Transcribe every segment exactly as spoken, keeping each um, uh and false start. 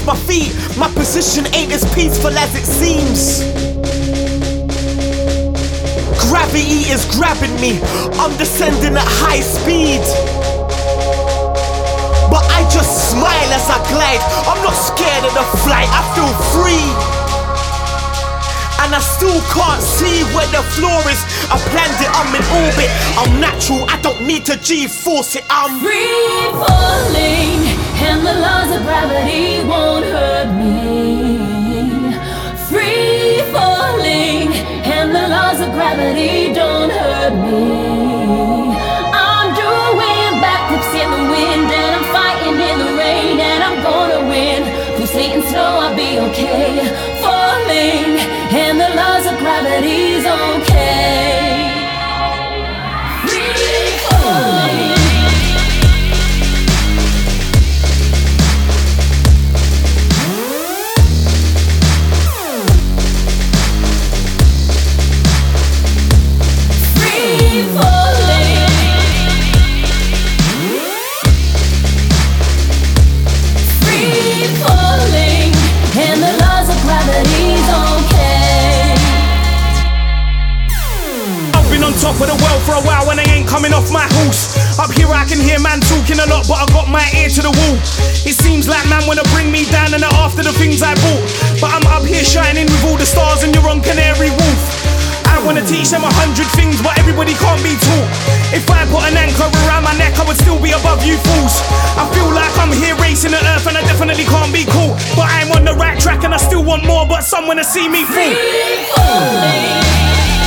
my feet. My position ain't as peaceful as it seems. Gravity is grabbing me, I'm descending at high speed. But I just smile as I glide. I'm not scared of the flight, I feel free. And I still can't see where the floor is. I planned it, I'm in orbit. I'm natural, I don't need to G-force it. I'm free falling, and the laws of gravity won't hurt me. Free falling, and the laws of gravity don't hurt me. I'm doing backflips in the wind, and I'm fighting in the rain, and I'm gonna win. Through Satan's snow, I'll be okay. Falling, and the laws of gravity's okay. Free falling. Free falling. Free falling, and the laws of gravity's okay. I've been on top of the world for a while and I ain't coming off my horse. Up here I can hear man talking a lot, but I got my ear to the wall. It seems like man wanna bring me down and they're after the things I bought. But I'm up here shining with all the stars and you're on Canary Wharf. I wanna teach them a hundred things, but everybody can't be taught. If I put an anchor around my neck, I would still be above you fools. I feel like I'm here racing the earth and I definitely can't be caught. But I'm on the right track and I still want more, but some wanna see me fall. Free falling.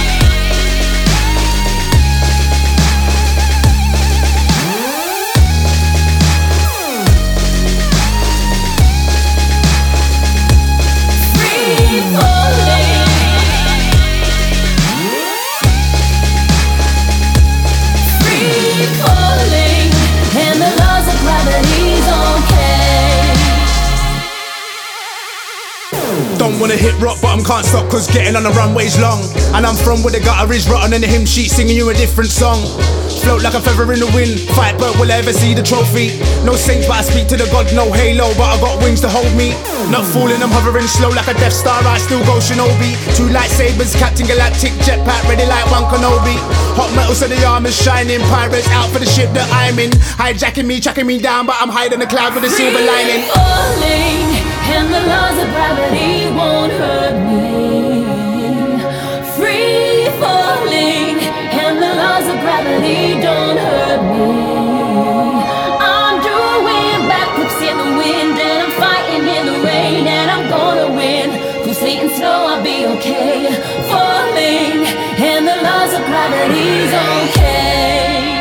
Don't wanna hit rock, but I can't stop, cause getting on the runway's long. And I'm from where the gutter is rotten and the hymn sheet singing you a different song. Float like a feather in the wind, fight but will I ever see the trophy? No saints but I speak to the God, no halo but I got wings to hold me. Not falling, I'm hovering slow like a Death Star, I still go Shinobi. Two lightsabers, Captain Galactic, jetpack ready like one Kenobi. Hot metal so the armor's shining, pirates out for the ship that I'm in. Hijacking me, tracking me down, but I'm hiding the cloud with a silver lining. Falling, and the laws of gravity won't hurt me. Free falling, and the laws of gravity don't hurt me. I'm doing backflips in the wind, and I'm fighting in the rain, and I'm gonna win. Through Satan's snow, I'll be okay. Falling, and the laws of gravity's okay.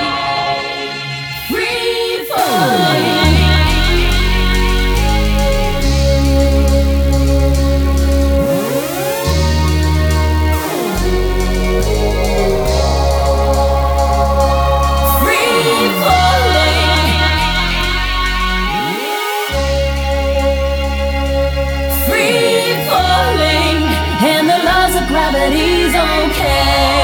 Free falling. Gravity's okay.